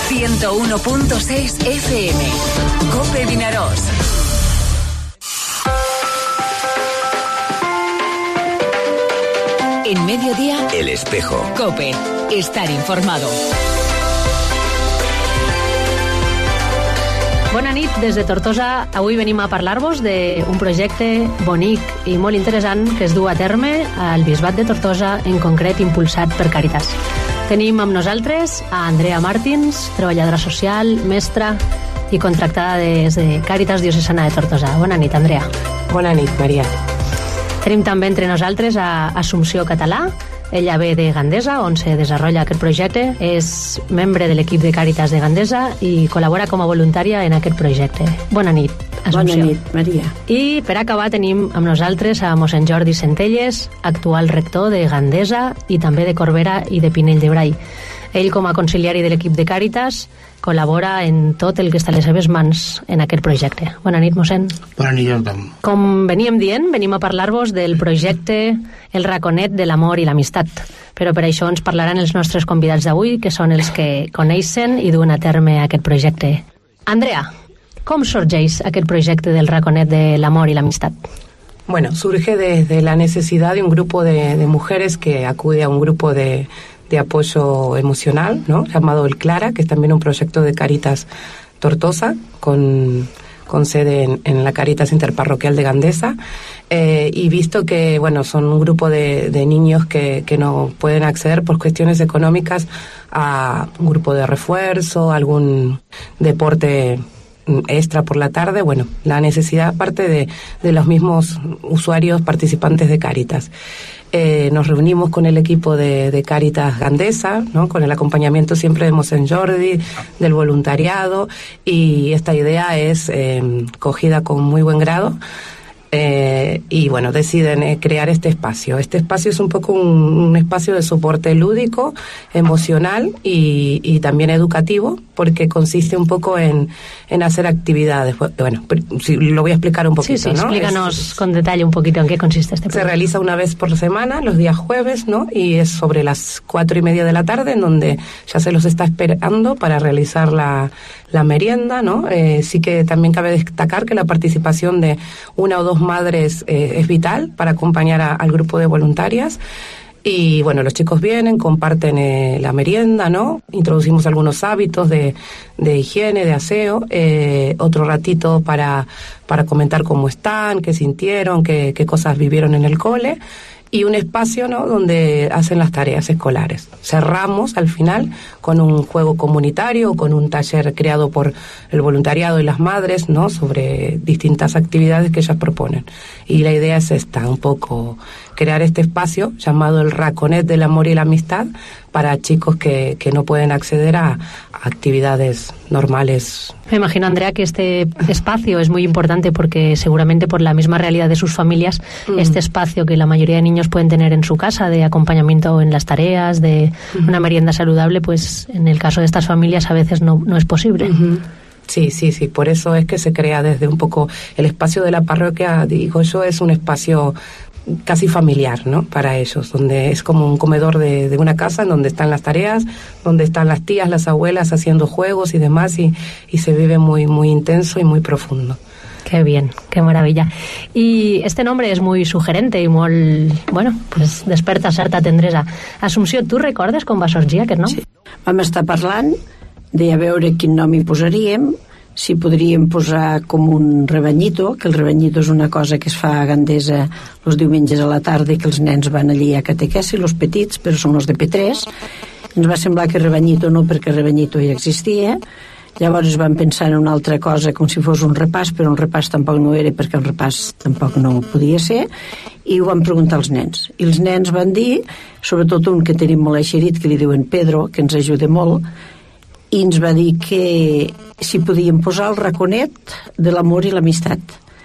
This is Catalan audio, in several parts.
101.6 FM. COPE Vinaròs. En mediodía, El Espejo. COPE. Estar informado. Bona nit, des de Tortosa. Avui venim a parlar-vos d'un projecte bonic i molt interessant que es du a terme al Bisbat de Tortosa, en concret impulsat per Càritas. Tenim amb nosaltres a Andrea Martins, treballadora social, mestra i contractada des de Càritas Diocesana de Tortosa. Bona nit, Andrea. Bona nit, Maria. Tenim també entre nosaltres a Assumpció Català. Ella ve de Gandesa, on se desenvolupa aquest projecte. És membre de l'equip de Càritas de Gandesa i col·labora com a voluntària en aquest projecte. Bona nit, Assumpció. Bona nit, Maria. I per acabar tenim amb nosaltres a mossèn Jordi Centelles, actual rector de Gandesa i també de Corbera i de Pinell de Brai. Ell, com a conciliari de l'equip de Càritas, col·labora en tot el que està a les seves mans en aquest projecte. Bona nit, mossèn. Bona nit, Jordan. Com veníem dient, venim a parlar-vos del projecte El Raconet de l'Amor i l'Amistat. Però per això ens parlaran els nostres convidats d'avui, que són els que coneixen i duen a terme aquest projecte. Andrea, com sorgeix aquest projecte del Raconet de l'Amor i l'Amistat? Bueno, surge desde la necesidad de un grupo de mujeres que acude a un grupo de apoyo emocional, ¿no?, llamado El Clara, que es también un proyecto de Càritas Tortosa, con sede en la Càritas Interparroquial de Gandesa, y visto que, bueno, son un grupo de niños que no pueden acceder por cuestiones económicas a un grupo de refuerzo, algún deporte extra por la tarde, bueno, la necesidad parte de los mismos usuarios participantes de Càritas. Nos reunimos con el equipo de Càritas Gandesa, ¿no?, con el acompañamiento siempre de mossèn Jordi, del voluntariado, y esta idea es cogida con muy buen grado. Y bueno, deciden crear este espacio. Este espacio es un poco un espacio de soporte lúdico, emocional y también educativo, porque consiste un poco en hacer actividades. Bueno, sí, lo voy a explicar un poquito, sí, ¿no? Explícanos con detalle un poquito en qué consiste este proyecto. Se realiza una vez por semana, los días jueves, ¿no? Y es sobre las 4:30 de la tarde, en donde ya se los está esperando para realizar la merienda, ¿no? Sí que también cabe destacar que la participación de una o dos madres es vital para acompañar al grupo de voluntarias. Y bueno, los chicos vienen, comparten la merienda, ¿no? Introducimos algunos hábitos de higiene, de aseo, otro ratito para comentar cómo están, qué sintieron, qué cosas vivieron en el cole, y un espacio, ¿no?, donde hacen las tareas escolares. Cerramos al final con un juego comunitario, con un taller creado por el voluntariado y las madres, ¿no?, sobre distintas actividades que ellas proponen. Y la idea es esta, un poco crear este espacio llamado el Raconet del Amor y la Amistad para chicos que no pueden acceder a actividades normales. Me imagino, Andrea, que este espacio es muy importante porque seguramente por la misma realidad de sus familias, este espacio que la mayoría de niños pueden tener en su casa de acompañamiento en las tareas, de una merienda saludable, pues en el caso de estas familias a veces no es posible. Sí, por eso es que se crea desde un poco el espacio de la parroquia, digo yo, es un espacio casi familiar, ¿no?, para ellos, donde es como un comedor de una casa en donde están las tareas, donde están las tías, las abuelas haciendo juegos y demás, y se vive muy, muy intenso y muy profundo. Qué bien, qué maravilla. Y este nombre és muy sugerente i molt, bueno, pues desperta certa tendresa. Assumpció, tu recordes com va sorgir aquest nom? Sí. Vam estar parlant de a veure quin nom hi posaríem, si podríem posar com un rebanyito, que el rebanyito és una cosa que es fa a Gandesa els diumenges a la tarda i que els nens van allí a catequesi, els petits, però són els de P3. Ens va semblar que rebanyito no, perquè rebanyito ja existia. Llavors vam pensar en una altra cosa, com si fos un repàs, però un repàs tampoc no era, perquè el repàs tampoc no podia ser, i ho vam preguntar als nens. I els nens van dir, sobretot un que tenim molt eixerit, que li diuen Pedro, que ens ajuda molt, i ens va dir que si podíem posar el Raconet de l'Amor i l'Amistat.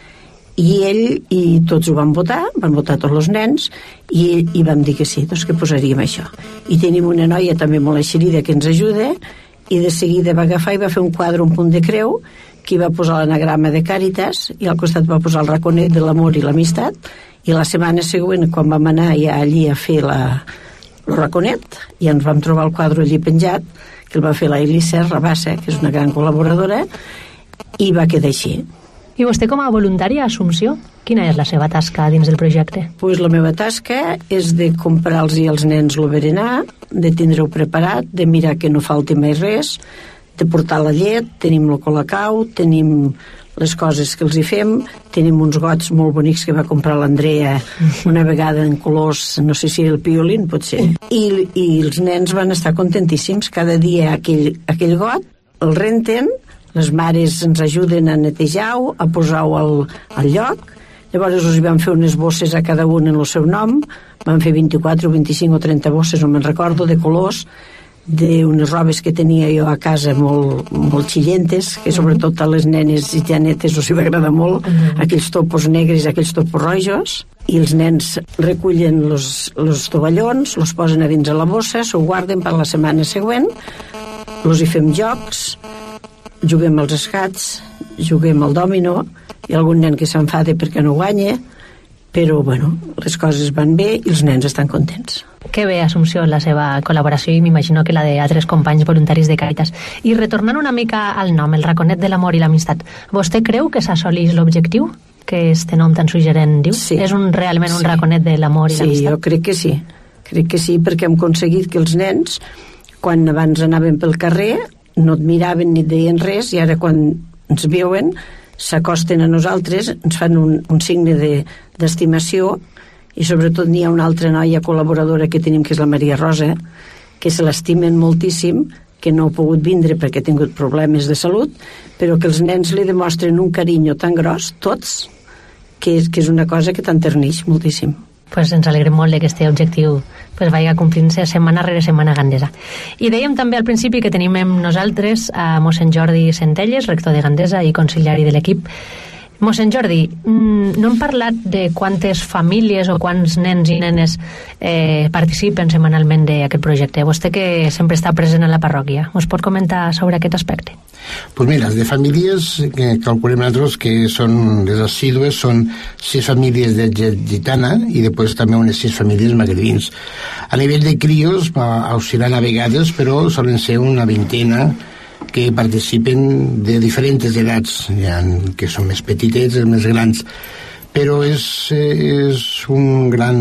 I ell i tots ho van votar tots els nens, i vam dir que sí, doncs que posaríem això. I tenim una noia també molt eixerida que ens ajuda, i de seguida va agafar i va fer un quadre, un punt de creu, que hi va posar l'anagrama de Càritas, i al costat va posar el Raconet de l'Amor i l'Amistat, i la setmana següent, quan vam anar ja allí a fer el Raconet, i ens vam trobar el quadre allí penjat, que el va fer la Elisa Rabassa, que és una gran col·laboradora, i va quedar així. I vostè com a voluntària a Assumpció, quina és la seva tasca dins del projecte? Pues la meva tasca és de comprar-los als nens el berenar, de tindre-ho preparat, de mirar que no falti mai res, de portar la llet, tenim el colacau, tenim les coses que els hi fem, tenim uns gots molt bonics que va comprar l'Andrea una vegada en colors, no sé si el piolín potser, i els nens van estar contentíssims. Cada dia aquell got el renten, les mares ens ajuden a netejar-ho, a posar-ho al lloc. Llavors us hi van fer unes bosses a cada un en el seu nom, van fer 24, 25 o 30 bosses, no me'n recordo, de colors, d'unes robes que tenia jo a casa molt xillentes, que sobretot a les nenes i janetes us hi va agradar molt, aquells topos negres, aquells topos rojos, i els nens recullen els tovallons, els posen a dins de la bossa, s'ho guarden per la setmana següent, els hi fem jocs, juguem als escacs, juguem al dòmino, hi ha algun nen que s'enfada perquè no guanya, però bueno, les coses van bé i els nens estan contents. Que bé, Assumpció, la seva col·laboració, i m'imagino que la d'altres companys voluntaris de Càritas. I retornant una mica al nom, el Raconet de l'Amor i l'Amistat, vostè creu que s'assolís l'objectiu que este nom tan suggerent diu? Sí. És realment un raconet de l'amor i l'amistat? Sí, jo crec que sí. Crec que sí, perquè hem aconseguit que els nens, quan abans anaven pel carrer, no et miraven ni et deien res, i ara quan ens veuen s'acosten a nosaltres, ens fan un signe d'estimació, i sobretot n'hi ha una altra noia col·laboradora que tenim, que és la Maria Rosa, que se l'estimen moltíssim, que no ha pogut vindre perquè ha tingut problemes de salut, però que els nens li demostren un carinyo tan gros, tots, que és una cosa que t'enterneix moltíssim. Pues ens alegrem molt que este objectiu pues vagi complint-se setmana rere setmana a Gandesa. I dèiem també al principi que tenim amb nosaltres a mossèn Jordi Centelles, rector de Gandesa i consiliari de l'equip. Mossèn Jordi, no hem parlat de quantes famílies o quants nens i nenes participen setmanalment d'aquest projecte. Vostè que sempre està present a la parròquia, us pot comentar sobre aquest aspecte? Pues mira, de famílies que calculem nosaltres que són les assídues, són 6 famílies de gitana i després també unes 6 famílies magrebins. A nivell de crios oscil·lant a vegades, però solen ser una vintena que participen de diferents edats, que són més petitets, els més grans, però és un gran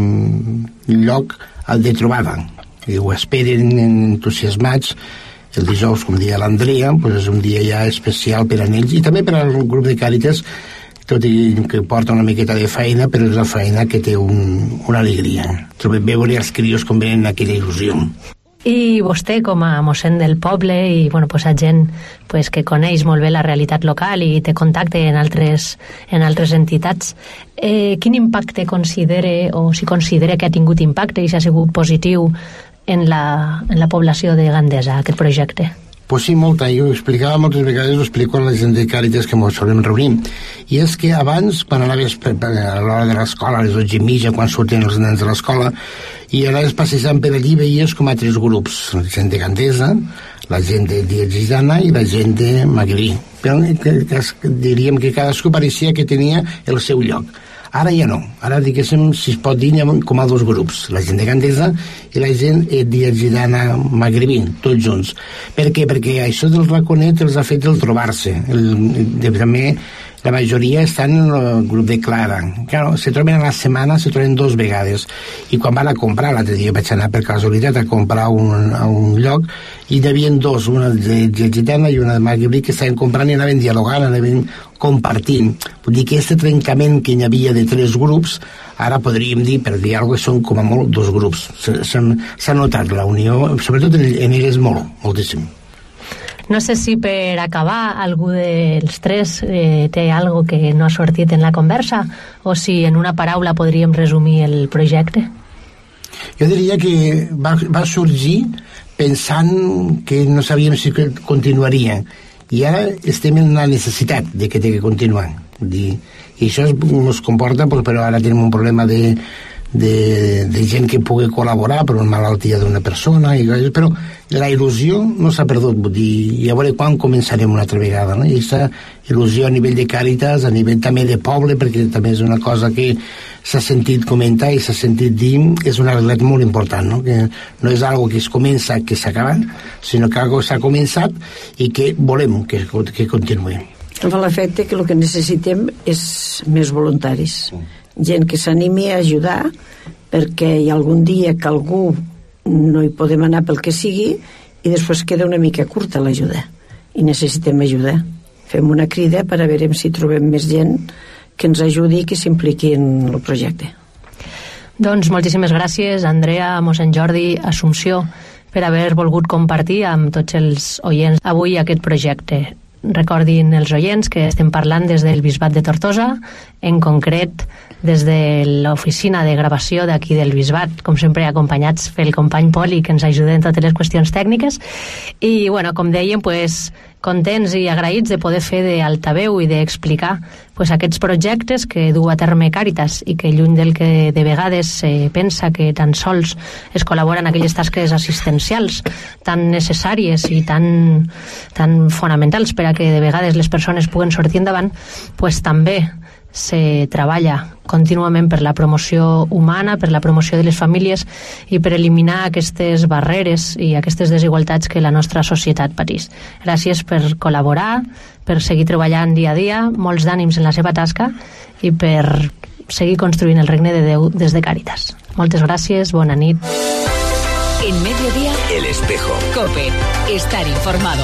lloc al de trobada, i ho esperen entusiasmats. El dijous, com deia l'Andrea, és un dia ja especial per a ells i també per al grup de Càritas, tot i que porta una miqueta de feina, però és la feina que té una alegria. Trobem veure els crios com venen aquella il·lusió. I vostè, com a mossèn del poble i a gent que coneix molt bé la realitat local i té contacte en altres entitats, quin impacte considera, o si considera que ha tingut impacte i si ha sigut positiu en la població de Gandesa, aquest projecte? Pues sí, molta. Jo ho explicava moltes vegades, ho explico a la gent de Càritas que ens solem reunir. I és que abans, quan anaves a l'hora de l'escola, a les 12:30, quan sortien els nens de l'escola, i anaves passejant per allí, veies com a 3 grups. La gent de Gandesa, la gent de Diegitana i la gent de Magrebí. Però diríem que cadascú pareixia que tenia el seu lloc. Ara ja no. Ara, diguéssim, si es pot dir, com a 2 grups. La gent de Gandesa i la gent diegitana magrebí, tots junts. Per què? Perquè això del raconet els ha fet el trobar-se. També la majoria estan en el grup de Clara. Claro, se troben a la setmana, se troben 2 vegades. I quan van a comprar, l'altre dia vaig anar per casualitat a comprar a un lloc, i hi havia 2, una de diegitana i una de magrebí, que estaven comprant i anaven dialogant, anaven compartint. Vull dir que aquest trencament que hi havia de 3 grups, ara podríem dir, per dir alguna cosa, són com a molt 2 grups. S'ha notat la unió, sobretot en elles moltíssim. No sé si per acabar algú dels 3 té algo que no ha sortit en la conversa, o si en una paraula podríem resumir el projecte. Jo diria que va sorgir pensant que no sabíem si continuaria, i ara estem en la necessitat de que té que continuar. I això ens comporta, però ara tenim un problema de de gent que pugui col·laborar per una malaltia d'una persona, però la il·lusió no s'ha perdut, vull dir, i a veure quan començarem una altra vegada, no? I aquesta il·lusió a nivell de Càritas, a nivell també de poble, perquè també és una cosa que s'ha sentit comentar i s'ha sentit dir, és una realitat molt important, no? Que no és algo que es comença, que s'acaba, sinó que algo s'ha començat i que volem que continuï. Fa l'efecte que el que necessitem és més voluntaris, gent que s'animi a ajudar, perquè hi ha algun dia que algú no hi podem anar pel que sigui i després queda una mica curta l'ajuda i necessitem ajudar. Fem una crida per a veure si trobem més gent que ens ajudi i que s'impliqui en el projecte. Doncs moltíssimes gràcies, Andrea, mossèn Jordi, Assumpció, per haver volgut compartir amb tots els oients avui aquest projecte. Recordin els oients que estem parlant des del Bisbat de Tortosa, en concret des de l'oficina de gravació d'aquí del Bisbat, com sempre acompanyats pel company Poli, que ens ajuda en totes les qüestions tècniques. I, bueno, com dèiem, pues, contents i agraïts de poder fer d'altaveu i d'explicar pues, aquests projectes que du a terme Càritas i que lluny del que de vegades pensa que tan sols es col·labora en aquelles tasques assistencials tan necessàries i tan fonamentals per a que de vegades les persones puguen sortir endavant, pues també se treballa contínuament per la promoció humana, per la promoció de les famílies i per eliminar aquestes barreres i aquestes desigualtats que la nostra societat pateix. Gràcies per col·laborar, per seguir treballant dia a dia, molts d'ànims en la seva tasca i per seguir construint el regne de Déu des de Càritas. Moltes gràcies, bona nit. En Mediodía, El Espejo. COPE. Estar informado.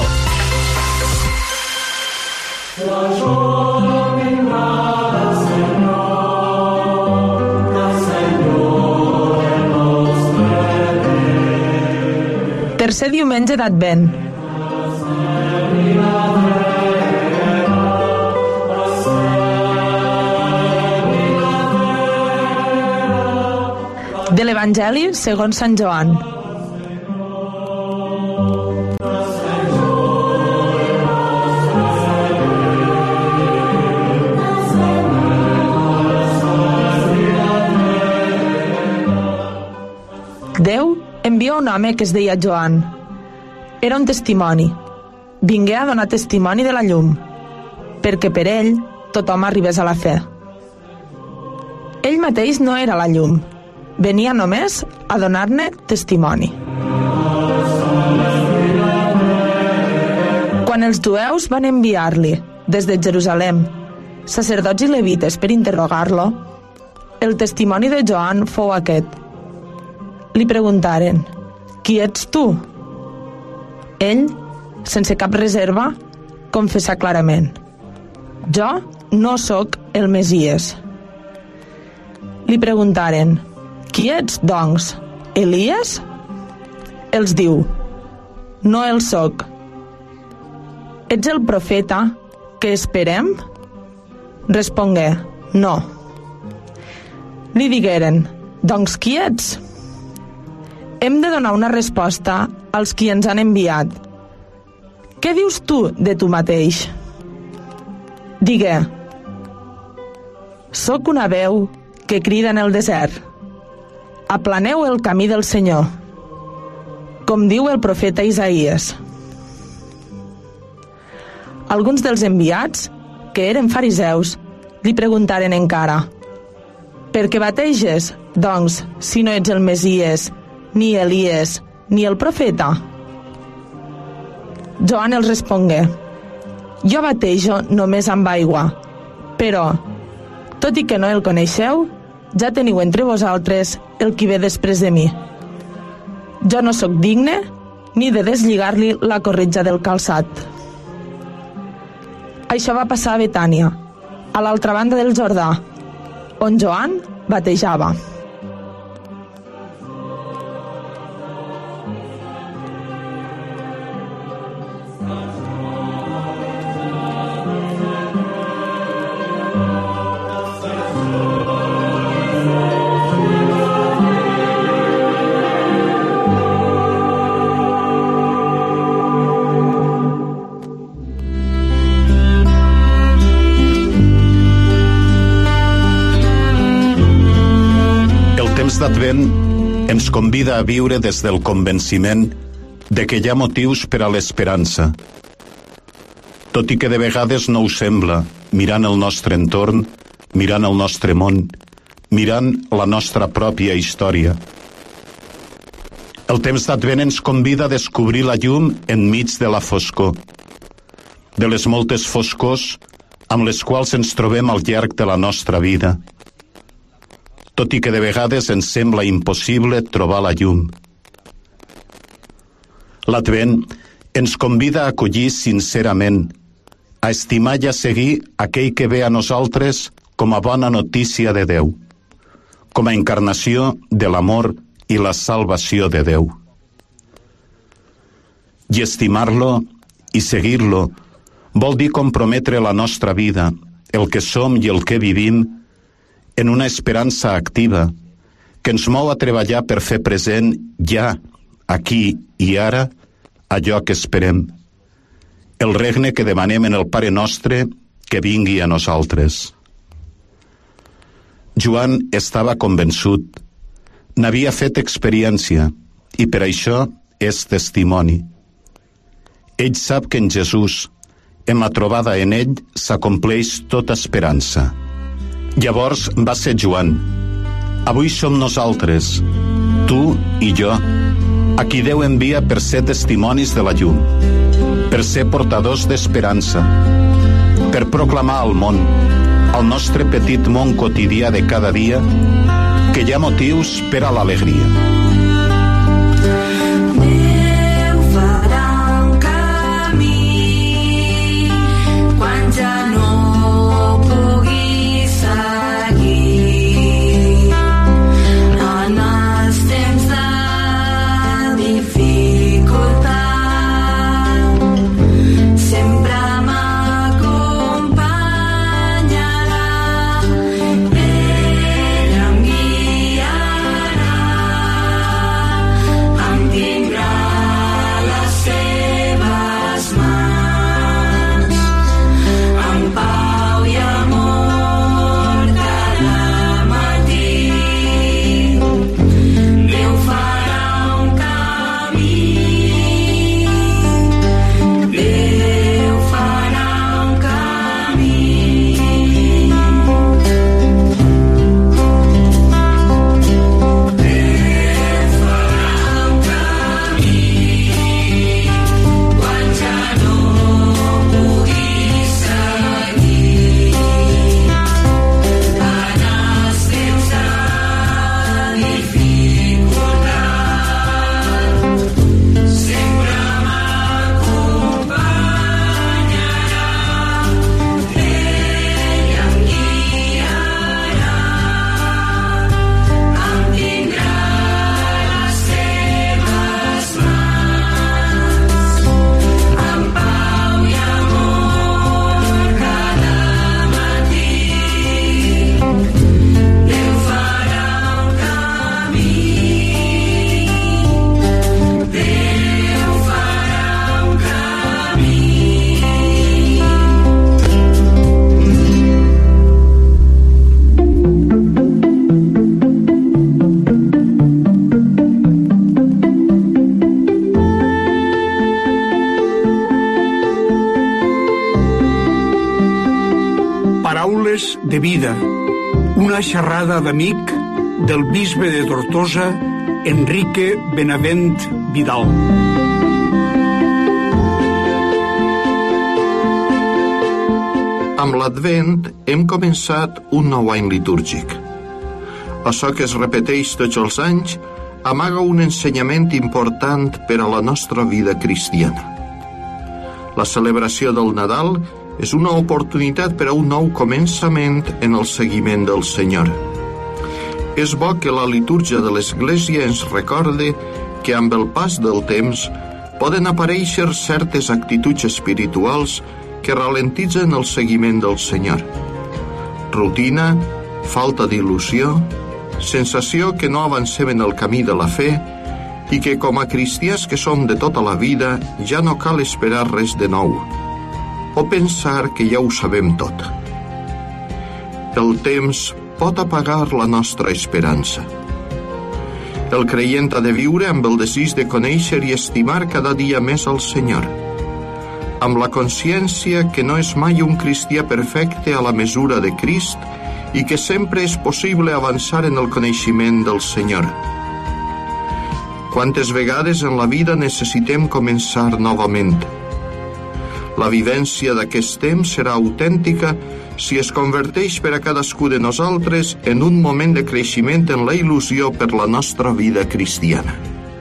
Tercer diumenge d'Advent. De l'Evangeli segons Sant Joan. Déu envia un home que es deia Joan. Era un testimoni. Vingué a donar testimoni de la llum, perquè per ell tothom arribés a la fe. Ell mateix no era la llum, venia només a donar-ne testimoni. Quan els jueus van enviar-li des de Jerusalem sacerdots i levites per interrogar-lo, el testimoni de Joan fou aquest. Li preguntaren: «Qui ets tu?» Ell, sense cap reserva, confessà clarament: «Jo no sóc el Messies». Li preguntaren: «Qui ets, doncs? Elies?» Els diu: «No el sóc». «Ets el profeta que esperem?» Respongué: «No». Li digueren: «Doncs qui ets?» Hem de donar una resposta als qui ens han enviat. Què dius tu de tu mateix? Digué: «Soc una veu que crida en el desert. Aplaneu el camí del Senyor», com diu el profeta Isaïes. Alguns dels enviats, que eren fariseus, li preguntaren encara: «Per què bateges, doncs, si no ets el Messies, ni Elies, ni el profeta?» Joan els respongué: «Jo batejo només amb aigua, però, tot i que no el coneixeu, ja teniu entre vosaltres el qui ve després de mi. Jo no sóc digne ni de deslligar-li la corretja del calçat». Això va passar a Betània, a l'altra banda del Jordà, on Joan batejava. l'Advent ens convida a viure des del convenciment de que hi ha motius per a l'esperança. Tot i que de vegades no ho sembla, mirant el nostre entorn, mirant el nostre món, mirant la nostra pròpia història. El temps d'Advent ens convida a descobrir la llum enmig de la foscor, de les moltes foscors amb les quals ens trobem al llarg de la nostra vida, tot i que de vegades ens sembla impossible trobar la llum. L'Advent ens convida a acollir sincerament, a estimar i a seguir aquell que ve a nosaltres com a bona notícia de Déu, com a encarnació de l'amor i la salvació de Déu. I estimar-lo i seguir-lo vol dir comprometre la nostra vida, el que som i el que vivim, en una esperança activa que ens mou a treballar per fer present ja, aquí i ara, allò que esperem, el regne que demanem en el Pare Nostre que vingui a nosaltres. Joan estava convençut, n'havia fet experiència i per això és testimoni. Ell sap que en Jesús, en la trobada en ell, s'acompleix tota esperança. Llavors va ser Joan. Avui som nosaltres, tu i jo, a qui Déu envia per ser testimonis de la llum, per ser portadors d'esperança, per proclamar al món, al nostre petit món quotidià de cada dia, que hi ha motius per a l'alegria. Déu farà un camí quan ja no pugui seguir en els temps de dificultat. Sempre m'acompanyarà, ell em guiarà, em tindrà les seves mans, amb pau i amor cada matí. Déu farà un camí, Déu farà un camí. Déu farà un camí quan ja no pugui seguir en els temps de dificultat. Sempre m'acompanyarà, ell em guiarà, em tindrà les seves mans, amb pau i amor cada matí. Déu farà un camí, Déu farà un camí. Paraules de vida. Una xerrada d'amic del bisbe de Tortosa, Enrique Benavent Vidal. Amb l'Advent hem començat un nou any litúrgic. Açò que es repeteix tots els anys amaga un ensenyament important per a la nostra vida cristiana. La celebració del Nadal és una oportunitat per a un nou començament en el seguiment del Senyor. És bo que la litúrgia de l'Església ens recorde que amb el pas del temps poden aparèixer certes actituds espirituals que ralentitzen el seguiment del Senyor. Rutina, falta d'il·lusió, sensació que no avancem en el camí de la fe i que com a cristians que som de tota la vida ja no cal esperar res de nou o pensar que ja ho sabem tot. El temps pot apagar la nostra esperança. El creient ha de viure amb el desig de conèixer i estimar cada dia més el Senyor, amb la consciència que no és mai un cristià perfecte a la mesura de Crist i que sempre és possible avançar en el coneixement del Senyor. Quantes vegades en la vida necessitem començar novament? La vivència d'aquest temps serà autèntica si es converteix per a cadascú de nosaltres en un moment de creixement en la il·lusió per la nostra vida cristiana.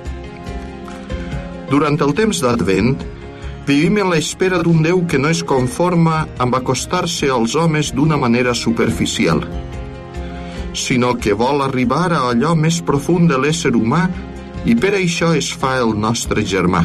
Durant el temps d'Advent, vivim en l'espera d'un Déu que no es conforma amb acostar-se als homes d'una manera superficial, sinó que vol arribar a allò més profund de l'ésser humà i per això es fa el nostre germà.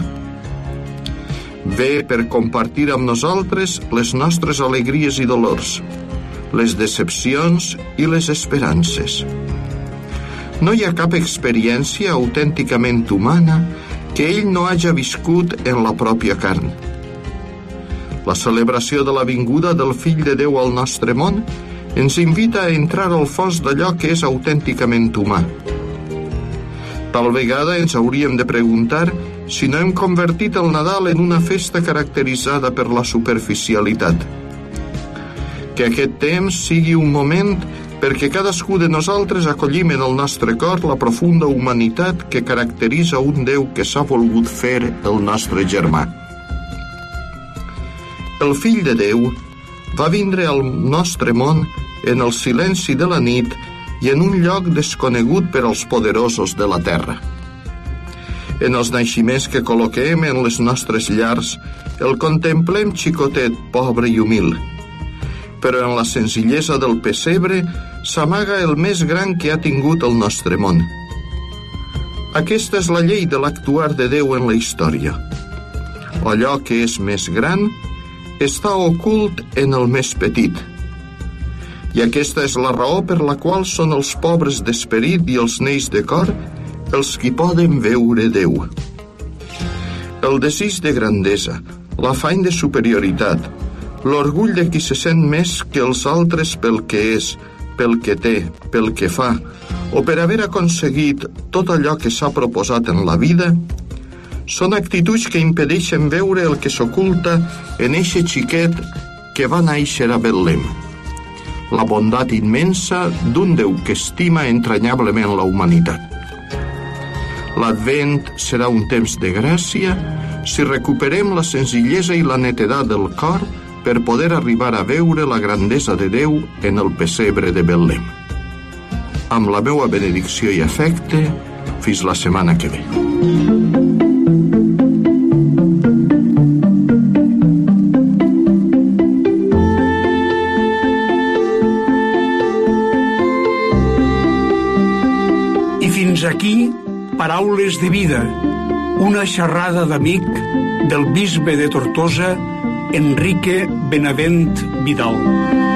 Ve per compartir amb nosaltres les nostres alegries i dolors, les decepcions i les esperances. No hi ha cap experiència autènticament humana que ell no hagi viscut en la pròpia carn. La celebració de la vinguda del Fill de Déu al nostre món ens invita a entrar al fons d'allò que és autènticament humà. Tal vegada ens hauríem de preguntar si no hem convertit el Nadal en una festa caracteritzada per la superficialitat. Que aquest temps sigui un moment perquè cadascú de nosaltres acollim en el nostre cor la profunda humanitat que caracteritza un Déu que s'ha volgut fer el nostre germà. El Fill de Déu va vindre al nostre món en el silenci de la nit i en un lloc desconegut per als poderosos de la terra. En els naixements que col·loquem en les nostres llars, el contemplem xicotet, pobre i humil. Però en la senzillesa del pessebre s'amaga el més gran que ha tingut el nostre món. Aquesta és la llei de l'actuar de Déu en la història. Allò que és més gran està ocult en el més petit. I aquesta és la raó per la qual són els pobres d'esperit i els neix de cor els qui poden veure Déu. El desig de grandesa, l'afany de superioritat, l'orgull de qui se sent més que els altres pel que és, pel que té, pel que fa, o per haver aconseguit tot allò que s'ha proposat en la vida, són actituds que impedeixen veure el que s'oculta en eixe xiquet que va néixer a Betlem. La bondat immensa d'un Déu que estima entranyablement la humanitat. L'Advent serà un temps de gràcia si recuperem la senzillesa i la netedat del cor per poder arribar a veure la grandesa de Déu en el pessebre de Betlem. Amb la meua benedicció i afecte, fins la setmana que ve. Fins aquí, Paraules de Vida, una xerrada d'amic del bisbe de Tortosa, Enrique Benavent Vidal.